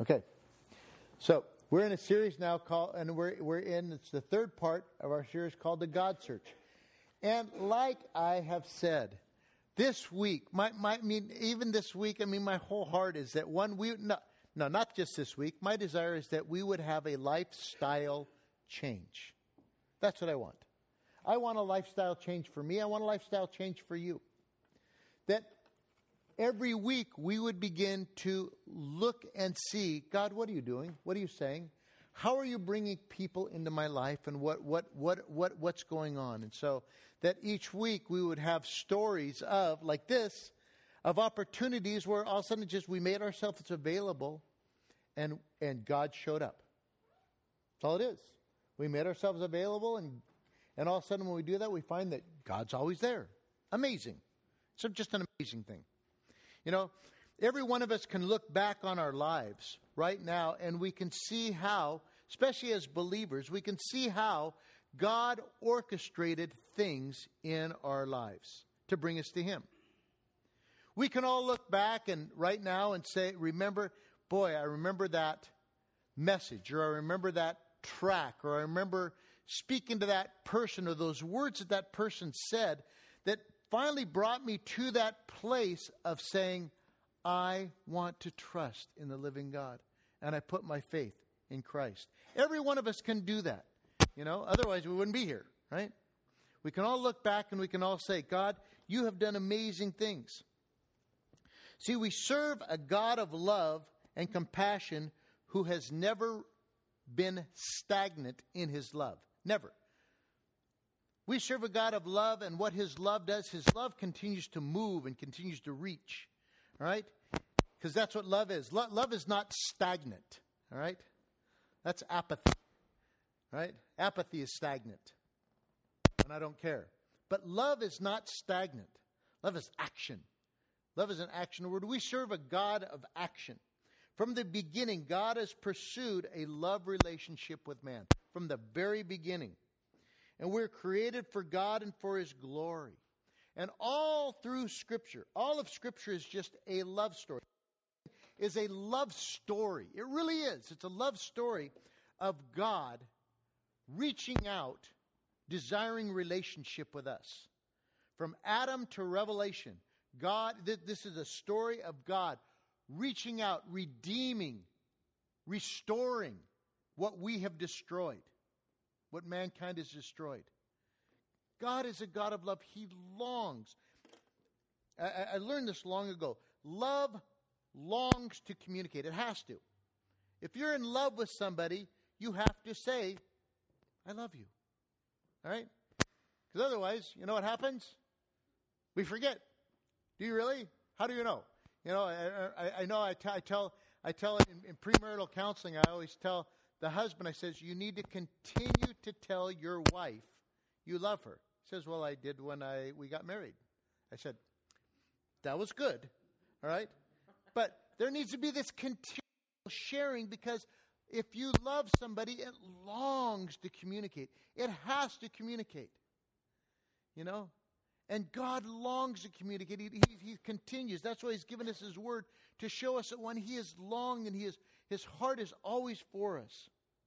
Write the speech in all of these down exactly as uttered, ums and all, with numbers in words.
Okay, so we're in a series now called, and we're we're in, it's the third part of our series called The God Search. And like I have said, this week, my, my, I mean, even this week, I mean, my whole heart is that one, we, no, no, not just this week, my desire is that we would have a lifestyle change. That's what I want. I want a lifestyle change for me. I want a lifestyle change for you. That every week we would begin to look and see, God, what are you doing? What are you saying? How are you bringing people into my life, and what what what what what's going on? And so that each week we would have stories of, like this, of opportunities where all of a sudden just we made ourselves available and and God showed up. That's all it is. We made ourselves available, and and all of a sudden when we do that, we find that God's always there. Amazing. It's just an amazing thing. You know, every one of us can look back on our lives right now, and we can see how, especially as believers, we can see how God orchestrated things in our lives to bring us to Him. We can all look back and right now and say, remember, boy, I remember that message, or I remember that track, or I remember speaking to that person, or those words that that person said that finally brought me to that place of saying, I want to trust in the living God, and I put my faith in Christ. Every one of us can do that, you know, otherwise we wouldn't be here, right? We can all look back and we can all say, God, you have done amazing things. See, we serve a God of love and compassion who has never been stagnant in His love. Never. We serve a God of love, and what His love does, His love continues to move and continues to reach. All right? Because that's what love is. Lo- love is not stagnant. All right? That's apathy. All right? Apathy is stagnant. And I don't care. But love is not stagnant. Love is action. Love is an action word. We serve a God of action. From the beginning, God has pursued a love relationship with man. From the very beginning. And we're created for God and for His glory. And all through Scripture, all of Scripture is just a love story. It's a love story. It really is. It's a love story of God reaching out, desiring relationship with us. From Adam to Revelation, God, this is a story of God reaching out, redeeming, restoring what we have destroyed. What mankind has destroyed. God is a God of love. He longs. I, I learned this long ago. Love longs to communicate. It has to. If you're in love with somebody, you have to say, I love you. All right? Because otherwise, you know what happens? We forget. Do you really? How do you know? You know, I, I, I know I, t- I tell, I tell it in, in premarital counseling, I always tell the husband, I says, you need to continue to tell your wife you love her. He says, well, I did when I we got married. I said, that was good. All right? But there needs to be this continual sharing, because if you love somebody, it longs to communicate. It has to communicate. You know? And God longs to communicate. He, he, he continues. That's why He's given us His word to show us that when He is long and he is, His heart is always for us.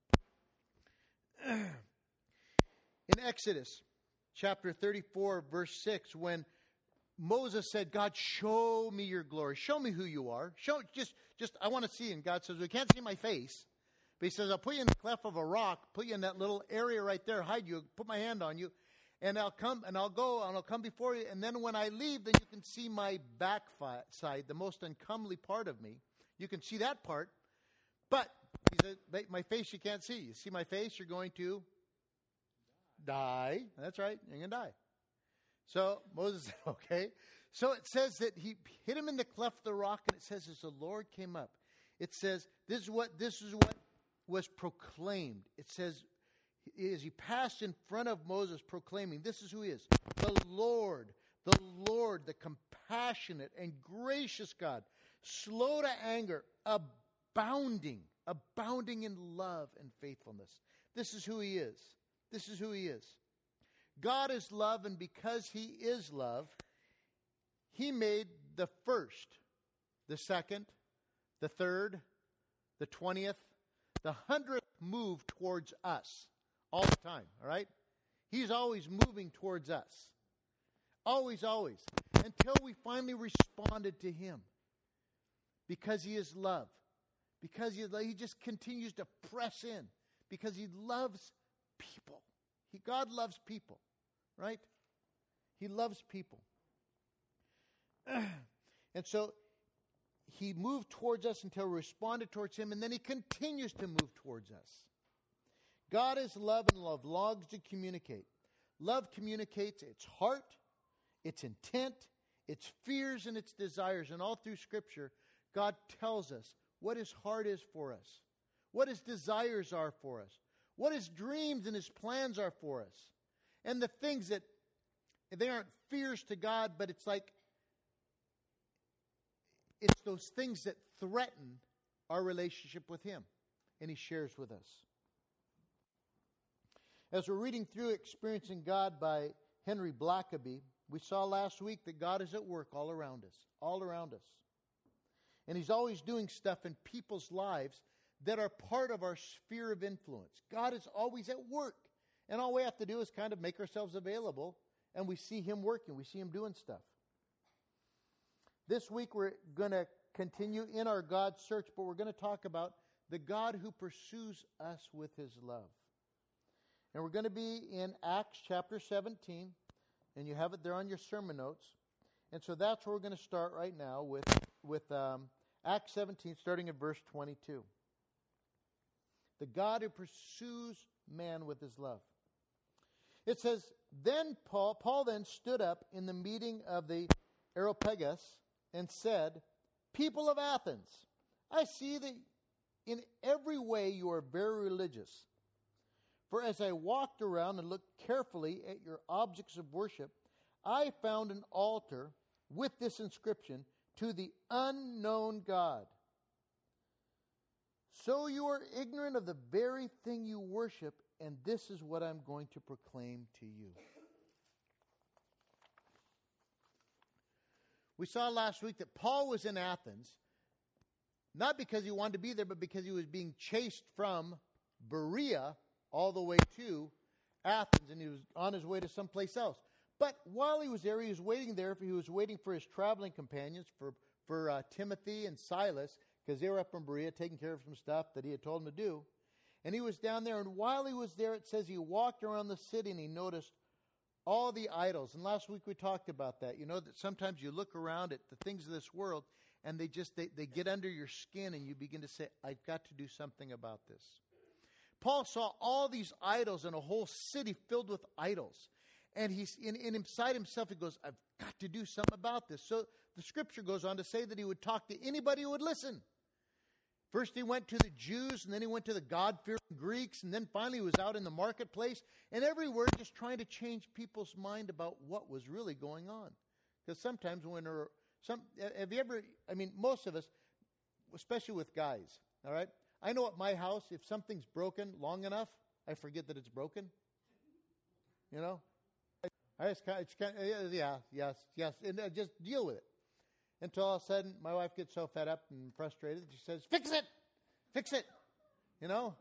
In Exodus chapter thirty-four, verse six, when Moses said, God, show me your glory. Show me who you are. Show just, just I want to see. And God says, we can't see my face. But He says, I'll put you in the cleft of a rock, put you in that little area right there, hide you, put my hand on you. And I'll come and I'll go and I'll come before you. And then when I leave, then you can see my back side, the most uncomely part of me. You can see that part. But He said, my face you can't see. You see my face, you're going to die. die. That's right. You're going to die. So Moses said, okay. So it says that he hit him in the cleft of the rock. And it says as the Lord came up, it says, this is what, this is what was proclaimed. It says, as he passed in front of Moses proclaiming, this is who He is. The Lord, the Lord, the compassionate and gracious God, slow to anger, abounding, abounding in love and faithfulness. This is who He is. This is who He is. God is love, and because He is love, He made the first, the second, the third, the twentieth, the hundredth move towards us all the time, all right? He's always moving towards us. Always, always. Until we finally responded to Him. Because He is love. Because He, he just continues to press in. Because He loves people. He, God loves people, right? He loves people. And so He moved towards us until we responded towards Him, and then He continues to move towards us. God is love, and love longs to communicate. Love communicates its heart, its intent, its fears, and its desires. And all through Scripture, God tells us what His heart is for us, what His desires are for us, what His dreams and His plans are for us. And the things that, they aren't fears to God, but it's like, it's those things that threaten our relationship with Him. And He shares with us. As we're reading through Experiencing God by Henry Blackaby, we saw last week that God is at work all around us. All around us. And He's always doing stuff in people's lives that are part of our sphere of influence. God is always at work. And all we have to do is kind of make ourselves available, and we see Him working. We see Him doing stuff. This week we're going to continue in our God search, but we're going to talk about the God who pursues us with His love. And we're going to be in Acts chapter seventeen, and you have it there on your sermon notes. And so that's where we're going to start right now with, with um, Acts seventeen, starting at verse twenty-two. The God who pursues man with His love. It says, Then Paul, Paul then stood up in the meeting of the Areopagus and said, People of Athens, I see that in every way you are very religious. For as I walked around and looked carefully at your objects of worship, I found an altar with this inscription, To the unknown God. So you are ignorant of the very thing you worship, and this is what I'm going to proclaim to you. We saw last week that Paul was in Athens, not because he wanted to be there, but because he was being chased from Berea all the way to Athens, and he was on his way to someplace else. But while he was there, he was waiting there. He was waiting for his traveling companions, for, for uh, Timothy and Silas, because they were up in Berea taking care of some stuff that he had told them to do. And he was down there, and while he was there, it says he walked around the city, and he noticed all the idols. And last week we talked about that. You know that sometimes you look around at the things of this world, and they just they, they get under your skin, and you begin to say, I've got to do something about this. Paul saw all these idols in a whole city filled with idols. And he's in, in inside himself, he goes, I've got to do something about this. So the Scripture goes on to say that he would talk to anybody who would listen. First he went to the Jews, and then he went to the God-fearing Greeks, and then finally he was out in the marketplace, and everywhere just trying to change people's mind about what was really going on. Because sometimes when there are some, have you ever, I mean, most of us, especially with guys, all right? I know at my house, if something's broken long enough, I forget that it's broken. You know? I just kind of, it's kind of, yeah, yes, yes, and uh, just deal with it. Until all of a sudden, my wife gets so fed up and frustrated, she says, fix it! Fix it! You know?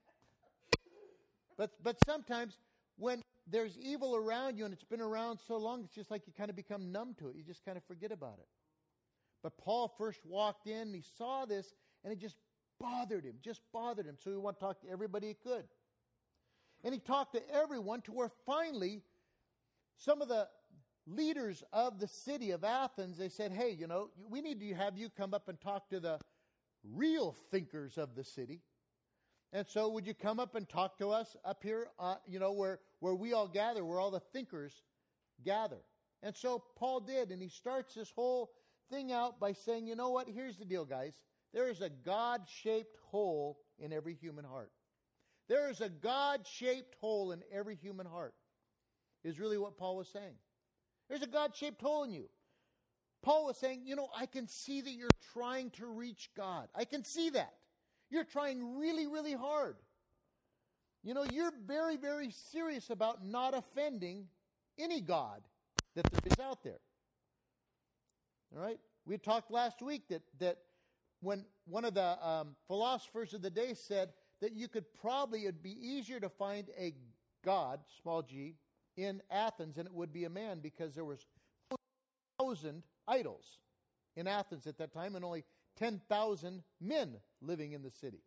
But but sometimes, when there's evil around you and it's been around so long, it's just like you kind of become numb to it. You just kind of forget about it. But Paul first walked in, and he saw this, and it just bothered him, just bothered him. So he wanted to talk to everybody he could. And he talked to everyone to where finally, some of the leaders of the city of Athens, they said, hey, you know, we need to have you come up and talk to the real thinkers of the city. And so would you come up and talk to us up here, uh, you know, where, where we all gather, where all the thinkers gather. And so Paul did, and he starts this whole thing out by saying, you know what, here's the deal, guys. There is a God-shaped hole in every human heart. There is a God-shaped hole in every human heart, is really what Paul was saying. There's a God-shaped hole in you. Paul was saying, you know, I can see that you're trying to reach God. I can see that. You're trying really, really hard. You know, you're very, very serious about not offending any God that there is out there. All right? We talked last week that, that when one of the um, philosophers of the day said that you could probably, it'd be easier to find a god, small g, in Athens than it would be a man, because there was thousand idols in Athens at that time and only ten thousand men living in the city.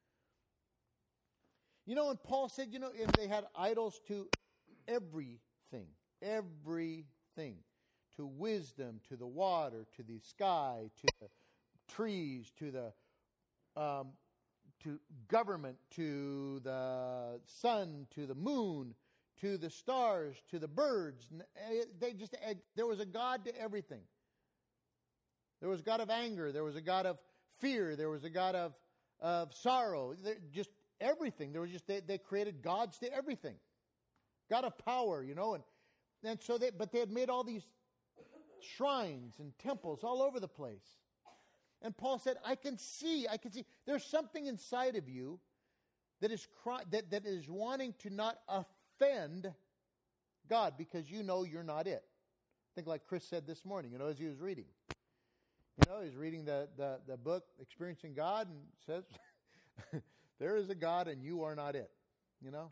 You know, and Paul said, you know, and they had idols to everything, everything, to wisdom, to the water, to the sky, to the trees, to the um, to government, to the sun, to the moon, to the stars, to the birds. They just there was a God to everything. There was a God of anger. There was a God of fear. There was a God of of sorrow. There, just everything. There was just they, they created gods to everything. God of power, you know, and and so they but they had made all these shrines and temples all over the place. And Paul said, I can see, I can see there's something inside of you that is cry, that, that is wanting to not offend God, because you know you're not it. I think like Chris said this morning, you know, as he was reading. You know, he's reading the, the, the book, Experiencing God, and says, there is a God and you are not it. You know?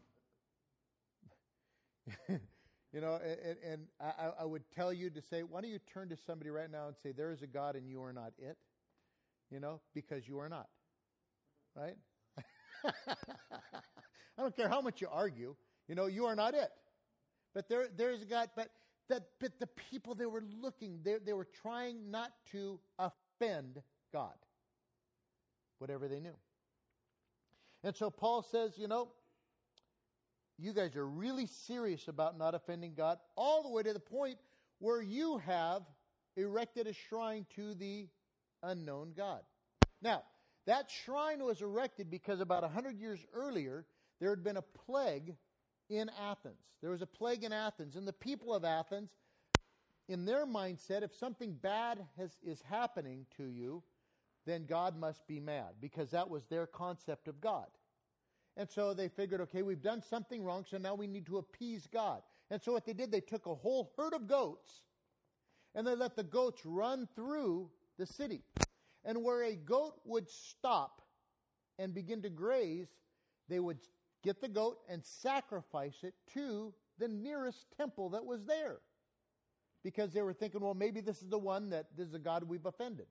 you know, and, and I, I would tell you to say, why don't you turn to somebody right now and say, there is a God and you are not it? You know, because you are not. Right? I don't care how much you argue. You know, you are not it. But there, there's a God. But that, but the people, they were looking, they, they were trying not to offend God, whatever they knew. And so Paul says, you know, you guys are really serious about not offending God, all the way to the point where you have erected a shrine to the unknown God. Now, that shrine was erected because about one hundred years earlier, there had been a plague in Athens. There was a plague in Athens, and the people of Athens, in their mindset, if something bad has, is happening to you, then God must be mad, because that was their concept of God. And so they figured, okay, we've done something wrong, so now we need to appease God. And so what they did, they took a whole herd of goats, and they let the goats run through the city. And where a goat would stop and begin to graze, they would get the goat and sacrifice it to the nearest temple that was there. Because they were thinking, well, maybe this is the one that, this is the God we've offended.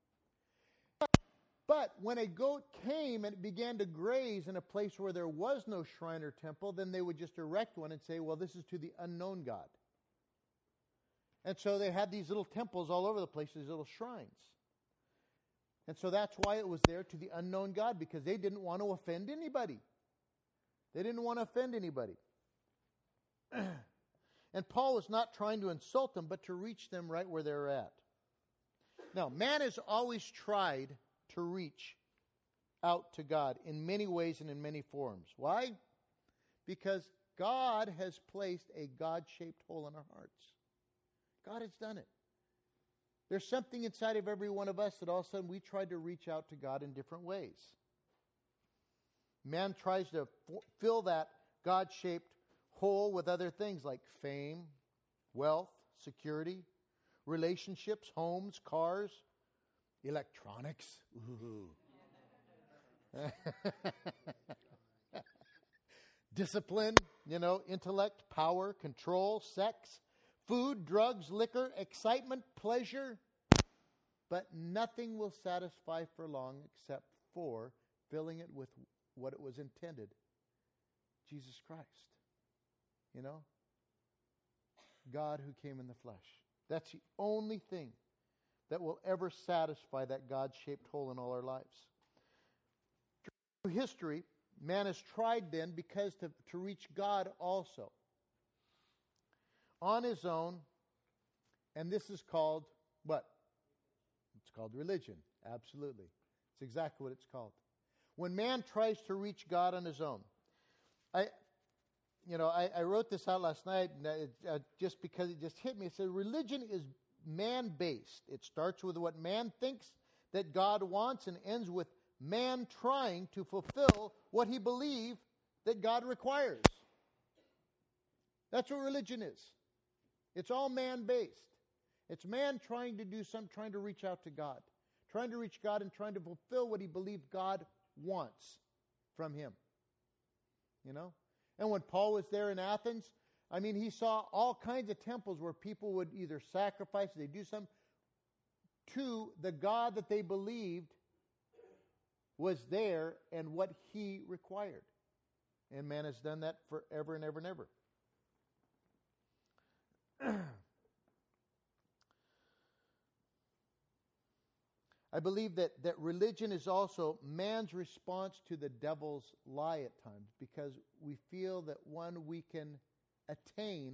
But when a goat came and it began to graze in a place where there was no shrine or temple, then they would just erect one and say, well, this is to the unknown God. And so they had these little temples all over the place, these little shrines. And so that's why it was there, to the unknown God, because they didn't want to offend anybody. They didn't want to offend anybody. And Paul was not trying to insult them, but to reach them right where they're at. Now, man has always tried to reach out to God in many ways and in many forms. Why? Because God has placed a God-shaped hole in our hearts. God has done it. There's something inside of every one of us that all of a sudden we try to reach out to God in different ways. Man tries to f- fill that God-shaped hole with other things like fame, wealth, security, relationships, homes, cars, electronics. Ooh. Discipline, you know, intellect, power, control, sex, food, drugs, liquor, excitement, pleasure. But nothing will satisfy for long except for filling it with what it was intended. Jesus Christ. You know? God who came in the flesh. That's the only thing that will ever satisfy that God-shaped hole in all our lives. Through history, man has tried then because to, to reach God also. On his own, and this is called what? It's called religion. Absolutely. It's exactly what it's called. When man tries to reach God on his own. I, you know, I, I wrote this out last night and it, uh, just because it just hit me. It said religion is man-based. It starts with what man thinks that God wants and ends with man trying to fulfill what he believes that God requires. That's what religion is. It's all man-based. It's man trying to do some, trying to reach out to God, trying to reach God and trying to fulfill what he believed God wants from him. You know? And when Paul was there in Athens, I mean, he saw all kinds of temples where people would either sacrifice, they do something to the God that they believed was there and what he required. And man has done that forever and ever and ever. I believe that, that religion is also man's response to the devil's lie at times, because we feel that one, we can attain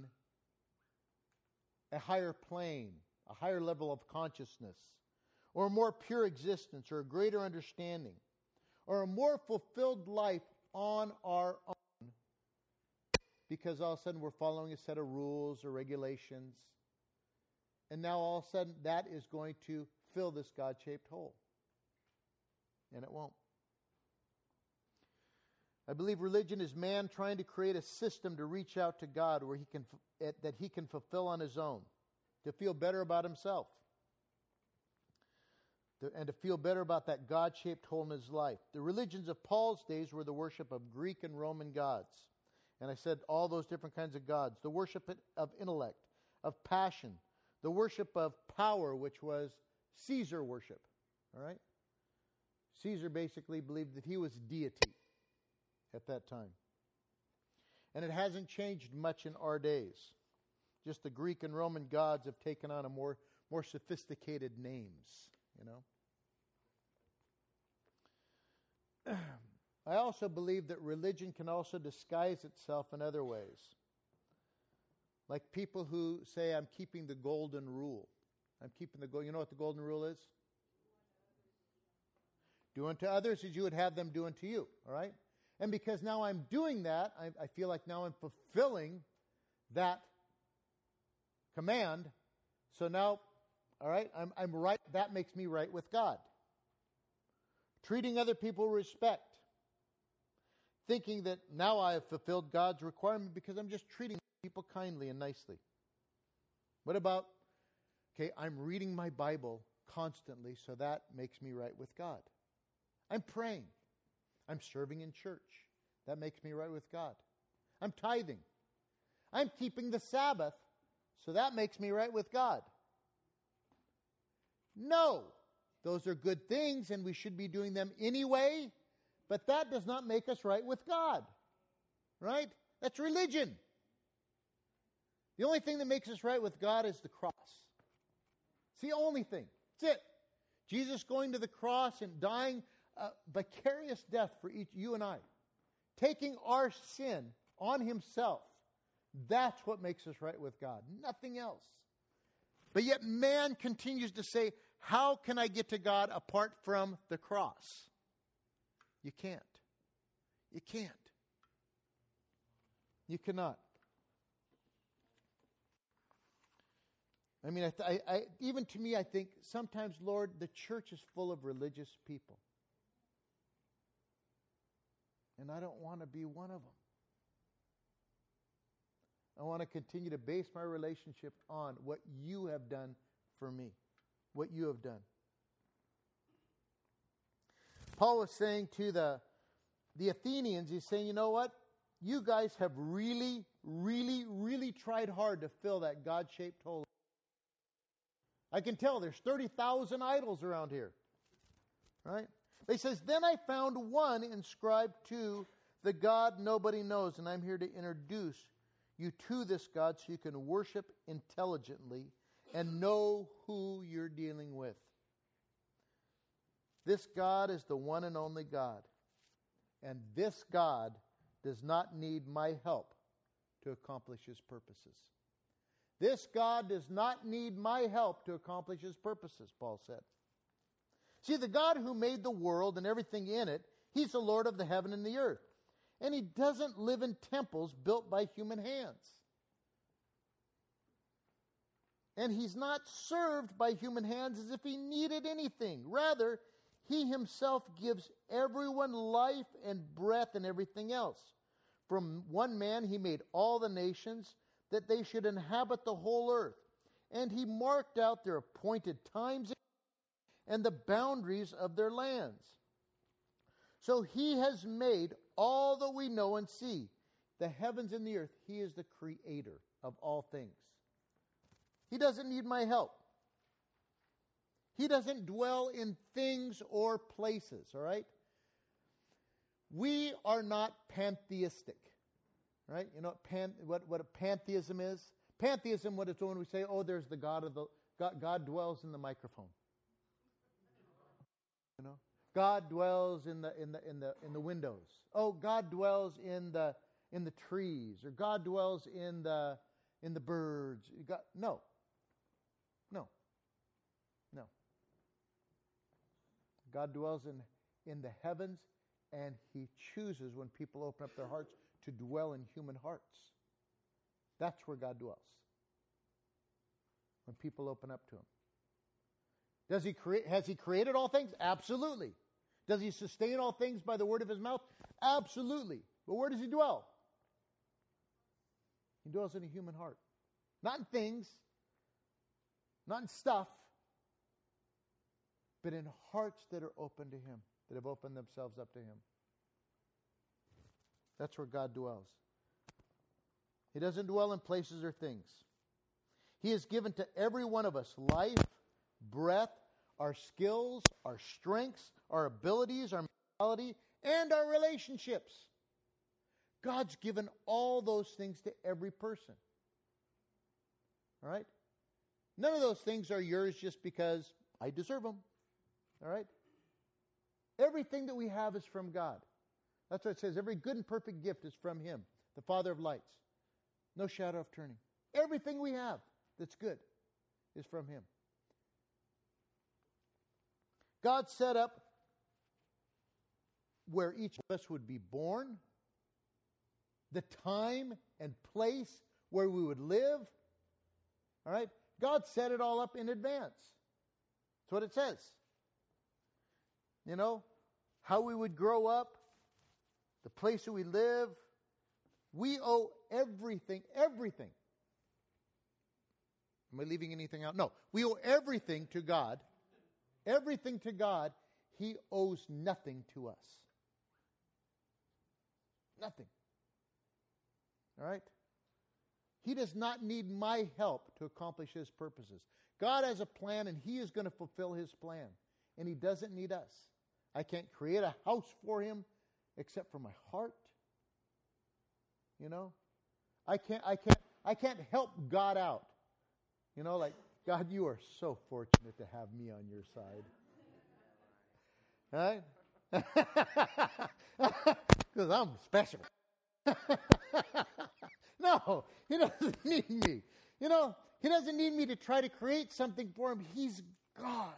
a higher plane, a higher level of consciousness, or a more pure existence, or a greater understanding, or a more fulfilled life on our own, because all of a sudden we're following a set of rules or regulations, and now all of a sudden that is going to fill this God-shaped hole. And it won't. I believe religion is man trying to create a system to reach out to God where he can that he can fulfill on his own, to feel better about himself, to, and to feel better about that God-shaped hole in his life. The religions of Paul's days were the worship of Greek and Roman gods. And I said all those different kinds of gods. The worship of intellect, of passion, the worship of power, which was Caesar worship. All right? Caesar basically believed that he was deity at that time. And it hasn't changed much in our days. Just the Greek and Roman gods have taken on a more, more sophisticated names, you know. I also believe that religion can also disguise itself in other ways. Like people who say, I'm keeping the golden rule. I'm keeping the gold. You know what the golden rule is? Do unto others as you would have them do unto you. All right? And because now I'm doing that, I, I feel like now I'm fulfilling that command. So now, all right, I'm, I'm right. That makes me right with God. Treating other people with respect. Thinking that now I have fulfilled God's requirement because I'm just treating people kindly and nicely. What about, okay, I'm reading my Bible constantly, so that makes me right with God. I'm praying. I'm serving in church. That makes me right with God. I'm tithing. I'm keeping the Sabbath, so that makes me right with God. No, those are good things and we should be doing them anyway, but that does not make us right with God. Right? That's religion. The only thing that makes us right with God is the cross. It's the only thing. That's it. Jesus going to the cross and dying a vicarious death for each you and I. Taking our sin on himself. That's what makes us right with God. Nothing else. But yet man continues to say, how can I get to God apart from the cross? You can't. You can't. You cannot. I mean, I, th- I, I, even to me, I think sometimes, Lord, the church is full of religious people. And I don't want to be one of them. I want to continue to base my relationship on what you have done for me. What you have done. Paul was saying to the, the Athenians, he's saying, you know what? You guys have really, really, really tried hard to fill that God-shaped hole. I can tell there's thirty thousand idols around here. Right? He says, then I found one inscribed to the God nobody knows, and I'm here to introduce you to this God so you can worship intelligently and know who you're dealing with. This God is the one and only God. And this God does not need my help to accomplish his purposes. This God does not need my help to accomplish his purposes, Paul said. See, the God who made the world and everything in it, he's the Lord of the heaven and the earth. And he doesn't live in temples built by human hands. And he's not served by human hands as if he needed anything. Rather, he himself gives everyone life and breath and everything else. From one man he made all the nations, that they should inhabit the whole earth. And he marked out their appointed times and the boundaries of their lands. So he has made all that we know and see, the heavens and the earth. He is the creator of all things. He doesn't need my help. He doesn't dwell in things or places, all right? We are not pantheistic, right? You know what, pan, what, what a pantheism is? Pantheism, what it's when we say, oh, there's the God of the, God, God dwells in the microphone. You know? God dwells in the in the in the in the windows. Oh, God dwells in the in the trees, or God dwells in the in the birds. God, no. No. No. God dwells in, in the heavens, and he chooses when people open up their hearts to dwell in human hearts. That's where God dwells. When people open up to him. Does he create has he created all things? Absolutely. Does he sustain all things by the word of his mouth? Absolutely. But where does he dwell? He dwells in a human heart. Not in things, not in stuff, but in hearts that are open to him, that have opened themselves up to him. That's where God dwells. He doesn't dwell in places or things. He has given to every one of us life, breath, our skills, our strengths, our abilities, our mentality, and our relationships. God's given all those things to every person. All right? None of those things are yours just because I deserve them. All right? Everything that we have is from God. That's what it says. Every good and perfect gift is from him, the Father of lights. No shadow of turning. Everything we have that's good is from him. God set up where each of us would be born, the time and place where we would live. All right? God set it all up in advance. That's what it says. You know, how we would grow up, the place that we live. We owe everything, everything. Am I leaving anything out? No. We owe everything to God. Everything to God. He owes nothing to us. Nothing. All right? He does not need my help to accomplish his purposes. God has a plan, and he is going to fulfill his plan. And he doesn't need us. I can't create a house for him except for my heart. You know? I can't I can't I can't help God out. You know, like, God, you are so fortunate to have me on your side. Right? Because I'm special. No, he doesn't need me. You know, he doesn't need me to try to create something for him. He's God.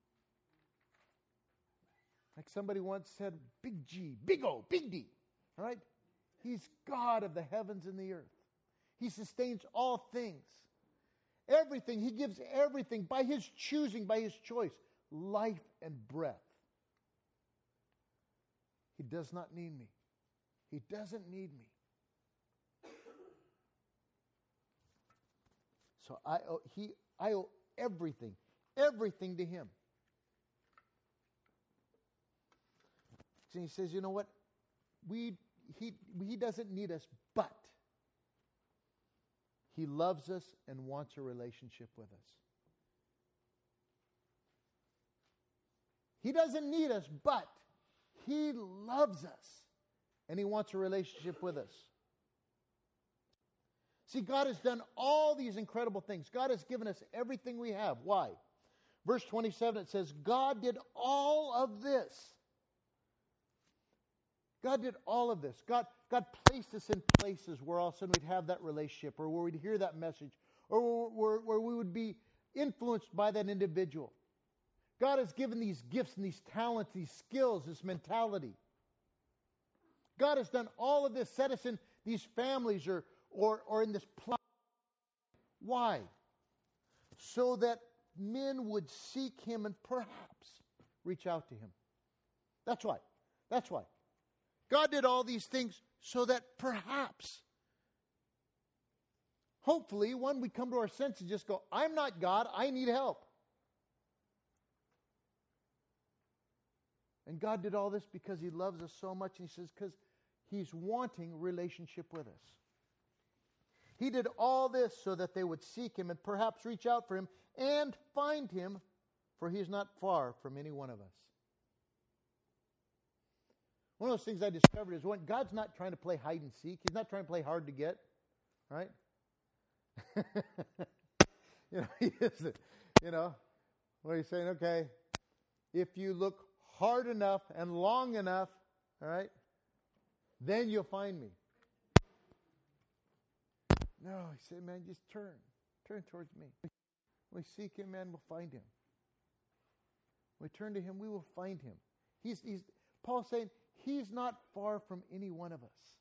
Like somebody once said, big G, big O, big D. All right? He's God of the heavens and the earth. He sustains all things. Everything. He gives everything by his choosing, by his choice. Life and breath. He does not need me. He doesn't need me. So I owe, he, I owe everything, everything to him. And he says, you know what? We he he doesn't need us, but he loves us and wants a relationship with us. He doesn't need us, but he loves us and he wants a relationship with us. See, God has done all these incredible things. God has given us everything we have. Why? Verse twenty-seven, it says, God did all of this. God did all of this. God, God placed us in places where all of a sudden we'd have that relationship, or where we'd hear that message, or where, where we would be influenced by that individual. God has given these gifts and these talents, these skills, this mentality. God has done all of this, set us in these families or, or, or in this plot. Why? So that men would seek him and perhaps reach out to him. That's why. That's why. God did all these things so that perhaps, hopefully, one, we come to our senses and just go, I'm not God, I need help. And God did all this because He loves us so much. And He says, because He's wanting relationship with us. He did all this so that they would seek Him and perhaps reach out for Him and find Him, for He is not far from any one of us. One of those things I discovered is when God's not trying to play hide and seek. He's not trying to play hard to get. Right? you know, He isn't. You know, what He's saying, okay, if you look hard enough and long enough, all right, then you'll find me. No, He said, man, just turn. Turn towards me. We seek Him, man, we'll find Him. We turn to Him, we will find Him. He's, he's Paul's saying, He's not far from any one of us.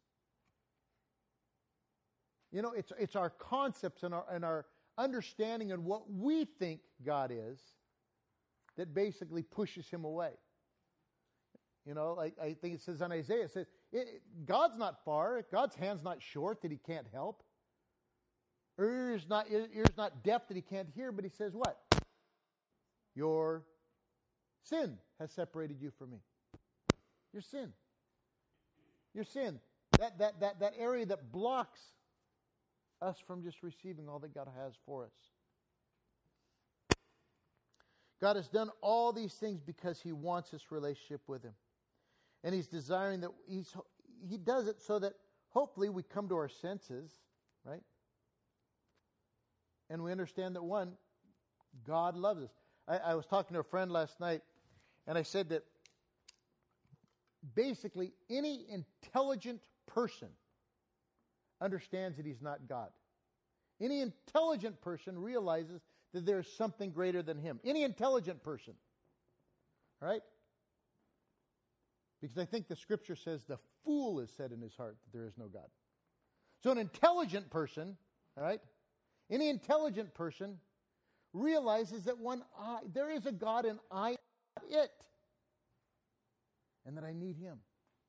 You know, it's it's our concepts and our and our understanding and what we think God is that basically pushes Him away. You know, like I think it says in Isaiah, it says, it, God's not far. God's hand's not short that He can't help. Ears not, ears not deaf that He can't hear, but He says what? Your sin has separated you from me. Your sin. Your sin. That, that, that, that area that blocks us from just receiving all that God has for us. God has done all these things because He wants this relationship with Him. And He's desiring that he's, He does it so that hopefully we come to our senses, right? And we understand that, one, God loves us. I, I was talking to a friend last night, and I said that basically any intelligent person understands that He's not God. Any intelligent person realizes that there is something greater than Him. Any intelligent person. Right? Because I think the Scripture says the fool has said in his heart that there is no God. So an intelligent person, all right, any intelligent person realizes that one I, there is a God and I am not it. And that I need Him.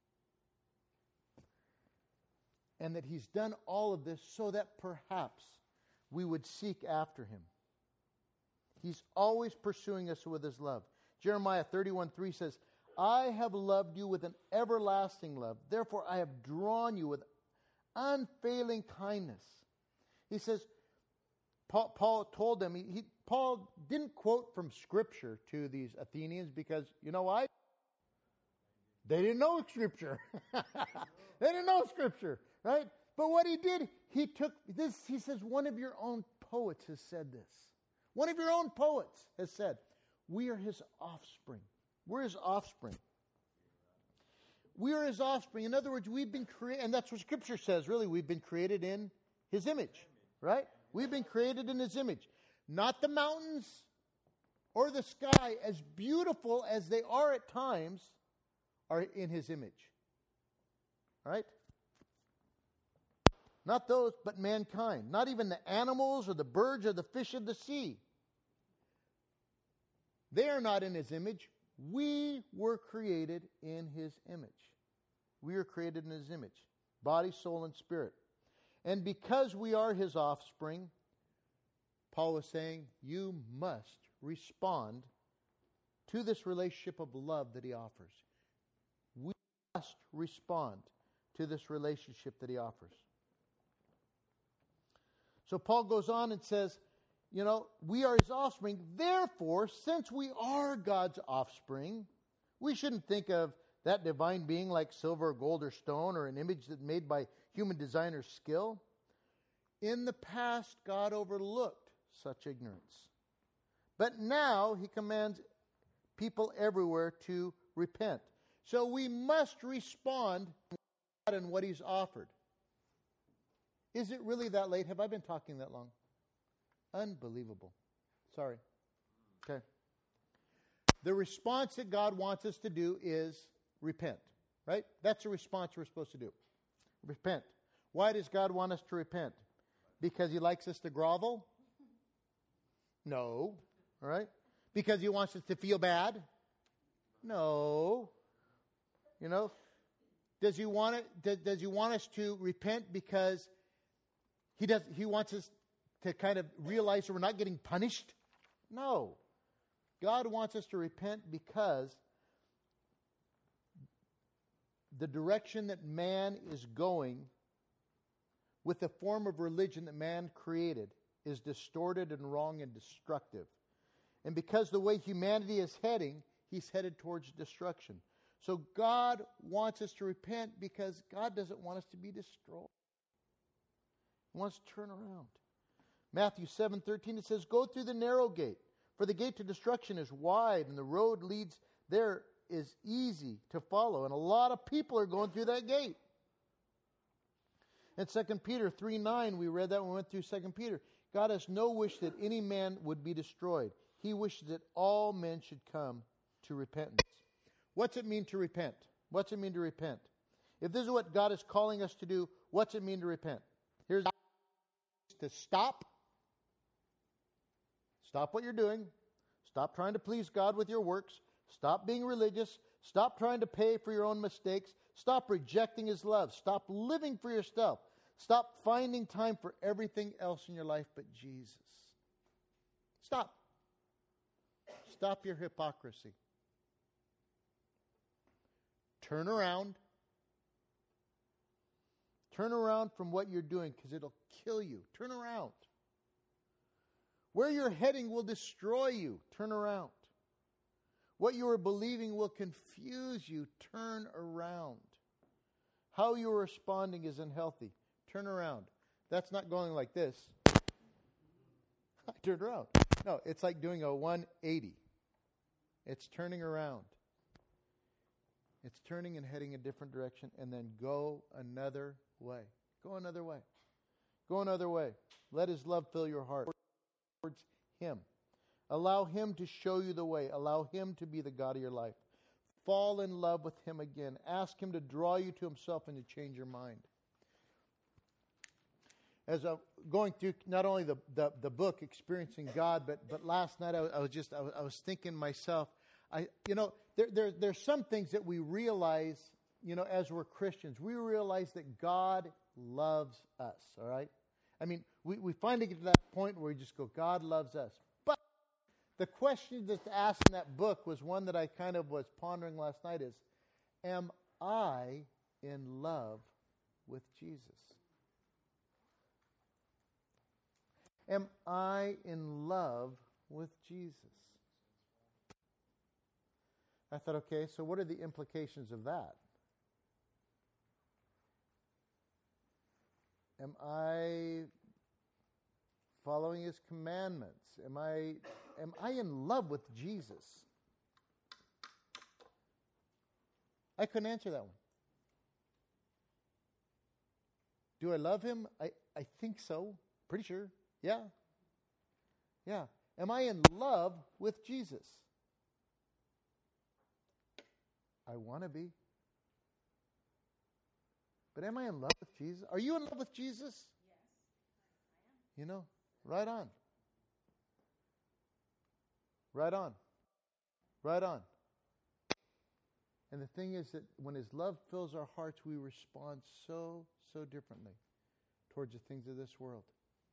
And that He's done all of this so that perhaps we would seek after Him. He's always pursuing us with His love. Jeremiah thirty-one three says, I have loved you with an everlasting love. Therefore I have drawn you with unfailing kindness. He says, Paul, Paul told them, he, he, Paul didn't quote from Scripture to these Athenians because, you know why? They didn't know Scripture. They didn't know Scripture, right? But what he did, he took this, he says, one of your own poets has said this. One of your own poets has said, we are His offspring. We're His offspring. We are His offspring. In other words, we've been created, and that's what Scripture says, really. We've been created in His image, right? We've been created in His image. Not the mountains or the sky, as beautiful as they are at times, are in His image. Right? Not those, but mankind. Not even the animals or the birds or the fish of the sea. They are not in His image. We were created in His image. We are created in His image. Body, soul, and spirit. And because we are His offspring, Paul was saying, you must respond to this relationship of love that He offers. We must respond to this relationship that He offers. So Paul goes on and says, you know, we are His offspring. Therefore, since we are God's offspring, we shouldn't think of that divine being like silver, gold, or stone, or an image that's made by human designer's skill. In the past, God overlooked such ignorance. But now He commands people everywhere to repent. So we must respond to God and what He's offered. Is it really that late? Have I been talking that long? Unbelievable. Sorry. Okay. The response that God wants us to do is repent. Right? That's the response we're supposed to do. Repent. Why does God want us to repent? Because He likes us to grovel? No. All right? Because He wants us to feel bad? No. You know? Does He want it? Does, does He want us to repent because He does? He wants us to kind of realize that we're not getting punished? No. God wants us to repent because the direction that man is going with the form of religion that man created is distorted and wrong and destructive. And because the way humanity is heading, he's headed towards destruction. So God wants us to repent because God doesn't want us to be destroyed. He wants to turn around. Matthew seven thirteen, it says, "Go through the narrow gate, for the gate to destruction is wide, and the road leads there is easy to follow." And a lot of people are going through that gate. In Second Peter three nine, we read that when we went through Second Peter. God has no wish that any man would be destroyed. He wishes that all men should come to repentance. What's it mean to repent? What's it mean to repent? If this is what God is calling us to do, what's it mean to repent? Here's to stop. Stop what you're doing. Stop trying to please God with your works. Stop being religious. Stop trying to pay for your own mistakes. Stop rejecting His love. Stop living for yourself. Stop finding time for everything else in your life but Jesus. Stop. Stop your hypocrisy. Turn around. Turn around from what you're doing because it'll kill you. Turn around. Where you're heading will destroy you. Turn around. What you are believing will confuse you. Turn around. How you are responding is unhealthy. Turn around. That's not going like this. I turned around. No, it's like doing a one eighty. It's turning around. It's turning and heading a different direction, and then go another way. Go another way. Go another way. Let His love fill your heart towards Him. Allow Him to show you the way. Allow Him to be the God of your life. Fall in love with Him again. Ask Him to draw you to Himself and to change your mind. As I'm going through not only the, the, the book, Experiencing God, but but last night I, I was just I was, I was thinking myself, I you know there, there there's some things that we realize, you know, as we're Christians, we realize that God loves us. All right, I mean we we finally get to that point where we just go, God loves us. But the question that's asked in that book was one that I kind of was pondering last night: is, am I in love with Jesus? Am I in love with Jesus? I thought, okay, so what are the implications of that? Am I following His commandments? Am I am I in love with Jesus? I couldn't answer that one. Do I love Him? I, I think so. Pretty sure. Yeah. Yeah. Am I in love with Jesus? I want to be. But am I in love with Jesus? Are you in love with Jesus? Yes, I am. You know, right on. Right on. Right on. And the thing is that when His love fills our hearts, we respond so, so differently towards the things of this world.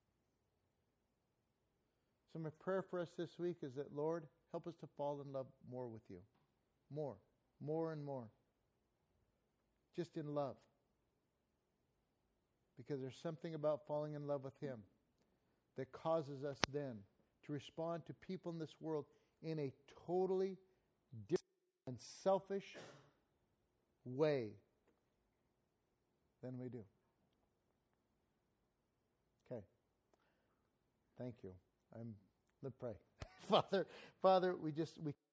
So my prayer for us this week is that, Lord, help us to fall in love more with You. More. More and more. Just in love. Because there's something about falling in love with Him that causes us then to respond to people in this world in a totally different and selfish way than we do. Okay. Thank you. I'm let's pray. Father, Father, we just we